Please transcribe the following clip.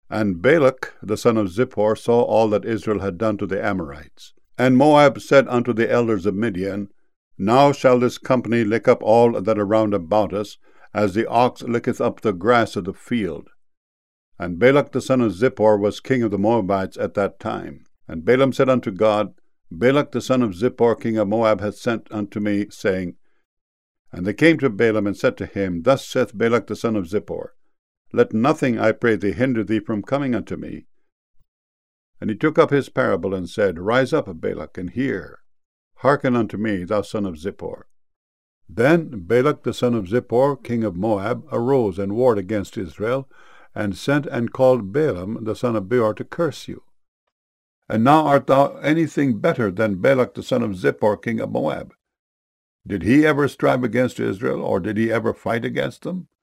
And Balak the son of Zippor saw all that Israel had done to the Amorites. And Moab said unto the elders of Midian, Now shall this company lick up all that are round about us, as the ox licketh up the grass of the field. And Balak the son of Zippor was king of the Moabites at that time. And Balaam said unto God, Balak the son of Zippor, king of Moab, hath sent unto me, saying, And they came to Balaam, and said to him, Thus saith Balak the son of Zippor, Let nothing, I pray thee, hinder thee from coming unto me. And he took up his parable, and said, Rise up, Balak, and hear. Hearken unto me, thou son of Zippor. Then Balak the son of Zippor, king of Moab, arose and warred against Israel, and sent and called Balaam the son of Beor to curse you. And now art thou anything better than Balak the son of Zippor, king of Moab? Did he ever strive against Israel, or did he ever fight against them?